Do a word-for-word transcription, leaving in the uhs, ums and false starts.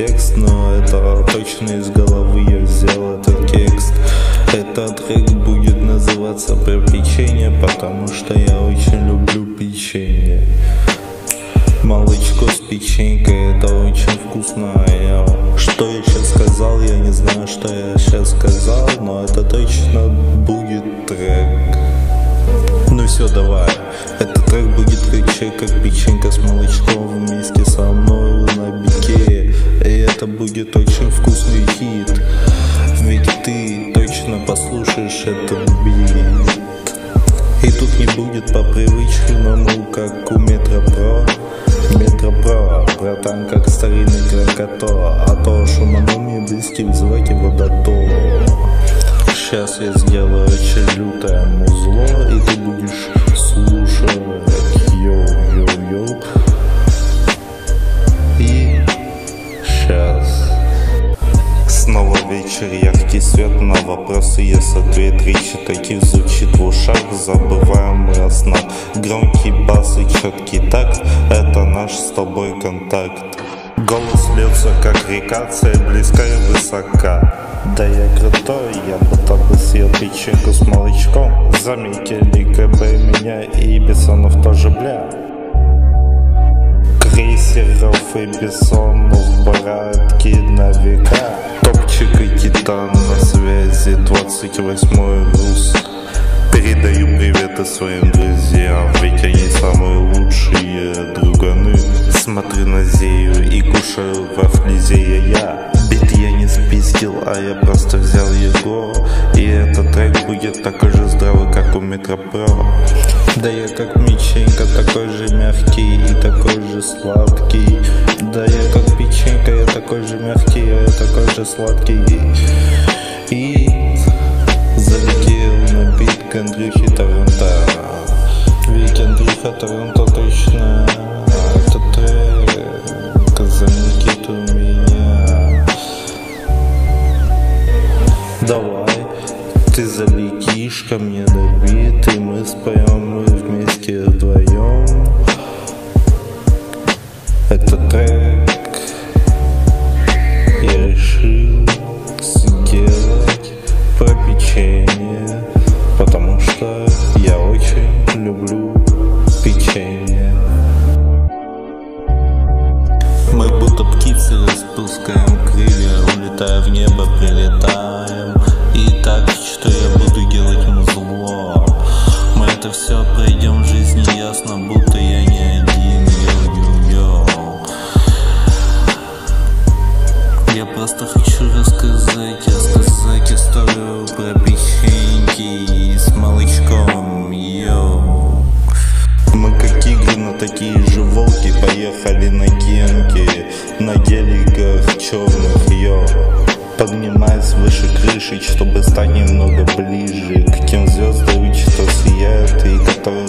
текст, но это точно из головы я взял этот текст. Этот трек будет называться «Про печенье», потому что я очень люблю печенье. Молочко с печенькой — это очень вкусно. Я... Что я сейчас сказал, я не знаю, что я сейчас сказал, но это точно будет трек. Ну все, давай. Этот трек будет кричать, как печенька с молочком вместе со мной на бике. И это будет очень вкусный хит, ведь ты точно послушаешь этот бит. И тут не будет по привычке, но ну как у Метро-Про. Метро-Про, братан, как старинный крокото. А то шуманом без стиль, звать его дато. Сейчас я сделаю очень лютое музло, и ты будешь слушать йоу-йоу-йоу. И сейчас снова вечер, яркий свет, на вопросы есть ответ. Речи таких звучит в ушах, забываем мы о снах. Громкий бас и четкий такт — это наш с тобой контакт. Голос льется, как река, цель близка и высока. Да я крутой, я будто бы съел печеньку с молочком. Заметили КБ меня и Бессонов тоже, бля. Крейсеров и Бессонов, братки на века. Топчик и Титан на связи, двадцать восьмой рус. Передаю приветы своим друзьям, ведь они самые лучшие друганы. Смотрю на Зею и кушаю вафли Зея я. Бит я не спиздил, а я просто взял его. И этот трек будет такой же здравый, как у Метро-Про. Да я как печенька, такой же мягкий и такой же сладкий. Да я как печенька, я такой же мягкий, а я такой же сладкий. И залетел на бит к Андрюхе Торонто. Ведь Андрюха Торонто точно этот трек заметит у меня. Давай, ты залетишь ко мне на бит, и мы споем мы вместе вдвоем. Этот трек я решил сделать про печенье, потому что я очень люблю печенье. Мы будто птицы распускаем крылья, улетая в небо, прилетаем. И так, что я буду делать музло. Мы это все пройдем в жизни ясно, будто я не один. Йоу-йоу-йоу. Я просто хочу рассказать, рассказать историю про печеньки с молочком. Йоу. Мы как игры, но такие же волки. Поехали на генки, на геликах черных, йоу. Поднимаясь выше крыши, чтобы стать немного ближе к тем звездам, что сияют и которые